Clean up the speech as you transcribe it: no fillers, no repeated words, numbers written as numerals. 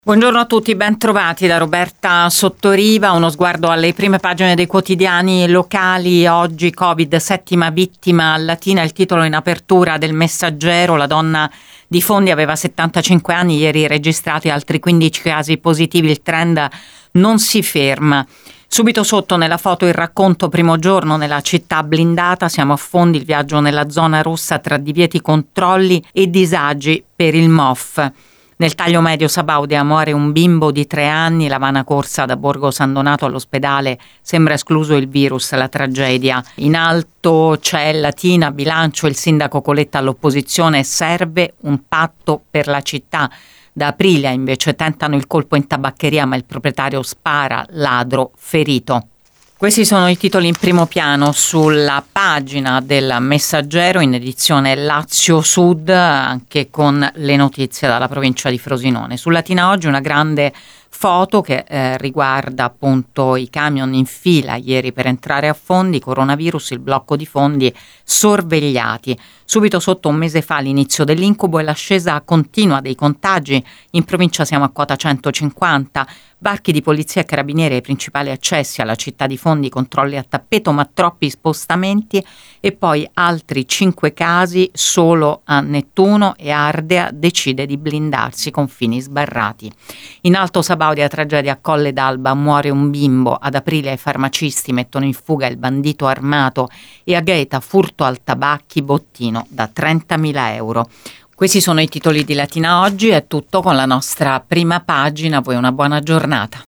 Buongiorno a tutti, ben trovati da Roberta Sottoriva. Uno sguardo alle prime pagine dei quotidiani locali. Oggi Covid, settima vittima a Latina, il titolo in apertura del Messaggero. La donna di Fondi aveva 75 anni, ieri registrati altri 15 casi positivi, il trend non si ferma. Subito sotto nella foto il racconto primo giorno nella città blindata, siamo a Fondi, il viaggio nella zona rossa tra divieti, controlli e disagi per il MOF. Nel taglio medio Sabaudia muore un bimbo di 3 anni, la vana corsa da Borgo San Donato all'ospedale, sembra escluso il virus, la tragedia. In alto c'è Latina, bilancio, il sindaco Coletta all'opposizione, serve un patto per la città. Da Aprilia invece tentano il colpo in tabaccheria ma il proprietario spara, ladro ferito. Questi sono i titoli in primo piano sulla pagina del Messaggero in edizione Lazio Sud, anche con le notizie dalla provincia di Frosinone. Su Latina Oggi una grande foto che riguarda appunto i camion in fila ieri per entrare a Fondi, coronavirus, il blocco di Fondi, sorvegliati. Subito sotto un mese fa l'inizio dell'incubo e l'ascesa continua dei contagi, in provincia siamo a quota 150, varchi di polizia e carabinieri ai principali accessi alla città di Fondi, controlli a tappeto ma troppi spostamenti e poi altri 5 casi solo a Nettuno e Ardea decide di blindarsi, confini sbarrati. In Alto Sabaudia tragedia a Colle d'Alba, muore un bimbo, ad Aprilia i farmacisti mettono in fuga il bandito armato e a Gaeta furto al tabacchi, bottino da 30.000 euro. Questi sono i titoli di Latina Oggi, è tutto con la nostra prima pagina, a voi una buona giornata.